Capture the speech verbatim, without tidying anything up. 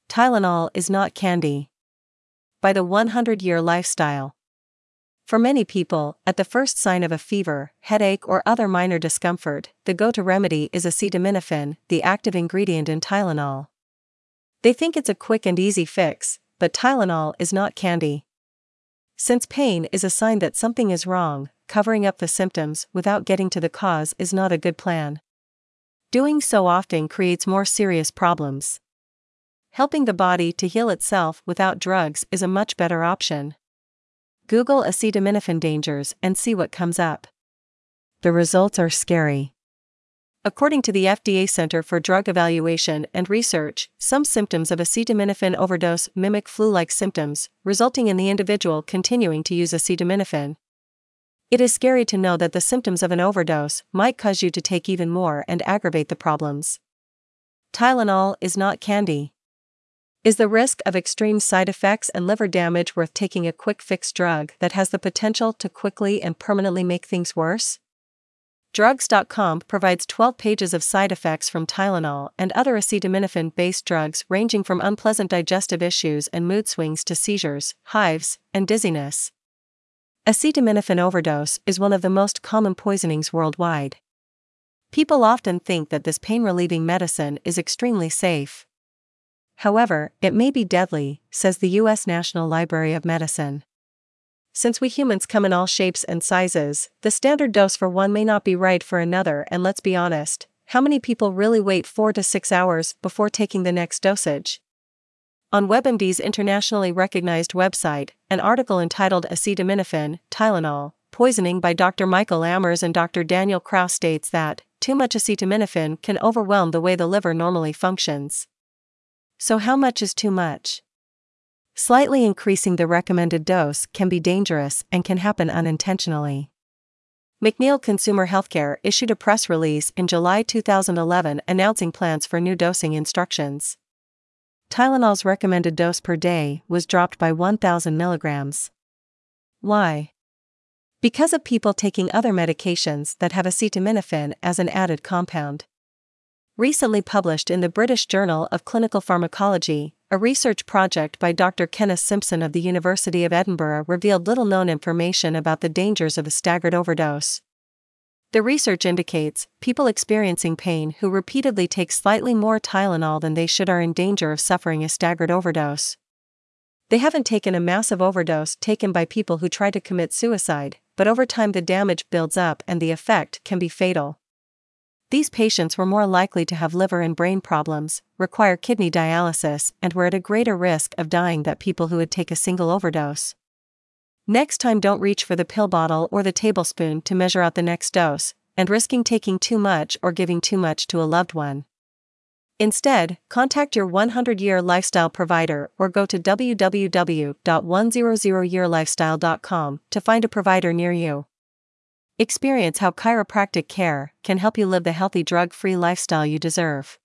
Tylenol is not candy. By the one hundred year Lifestyle. For many people, at the first sign of a fever, headache or other minor discomfort, the go-to remedy is acetaminophen, the active ingredient in Tylenol. They think it's a quick and easy fix, but Tylenol is not candy. Since pain is a sign that something is wrong, covering up the symptoms without getting to the cause is not a good plan. Doing so often creates more serious problems. Helping the body to heal itself without drugs is a much better option. Google acetaminophen dangers and see what comes up. The results are scary. According to the F D A Center for Drug Evaluation and Research, some symptoms of acetaminophen overdose mimic flu-like symptoms, resulting in the individual continuing to use acetaminophen. It is scary to know that the symptoms of an overdose might cause you to take even more and aggravate the problems. Tylenol is not candy. Is the risk of extreme side effects and liver damage worth taking a quick fix drug that has the potential to quickly and permanently make things worse? Drugs dot com provides twelve pages of side effects from Tylenol and other acetaminophen-based drugs ranging from unpleasant digestive issues and mood swings to seizures, hives, and dizziness. Acetaminophen overdose is one of the most common poisonings worldwide. People often think that this pain-relieving medicine is extremely safe. However, it may be deadly, says the U S National Library of Medicine. Since we humans come in all shapes and sizes, the standard dose for one may not be right for another, and let's be honest, how many people really wait four to six hours before taking the next dosage? On WebMD's internationally recognized website, an article entitled Acetaminophen, Tylenol, Poisoning by Doctor Michael Ammers and Doctor Daniel Kraus states that, too much acetaminophen can overwhelm the way the liver normally functions. So how much is too much? Slightly increasing the recommended dose can be dangerous and can happen unintentionally. McNeil Consumer Healthcare issued a press release in July two thousand eleven announcing plans for new dosing instructions. Tylenol's recommended dose per day was dropped by one thousand milligrams. Why? Because of people taking other medications that have acetaminophen as an added compound. Recently published in the British Journal of Clinical Pharmacology, a research project by Doctor Kenneth Simpson of the University of Edinburgh revealed little-known information about the dangers of a staggered overdose. The research indicates people experiencing pain who repeatedly take slightly more Tylenol than they should are in danger of suffering a staggered overdose. They haven't taken a massive overdose taken by people who try to commit suicide, but over time the damage builds up and the effect can be fatal. These patients were more likely to have liver and brain problems, require kidney dialysis, and were at a greater risk of dying than people who would take a single overdose. Next time, don't reach for the pill bottle or the tablespoon to measure out the next dose, and risking taking too much or giving too much to a loved one. Instead, contact your one hundred year lifestyle provider or go to w w w dot one hundred year lifestyle dot com to find a provider near you. Experience how chiropractic care can help you live the healthy drug-free lifestyle you deserve.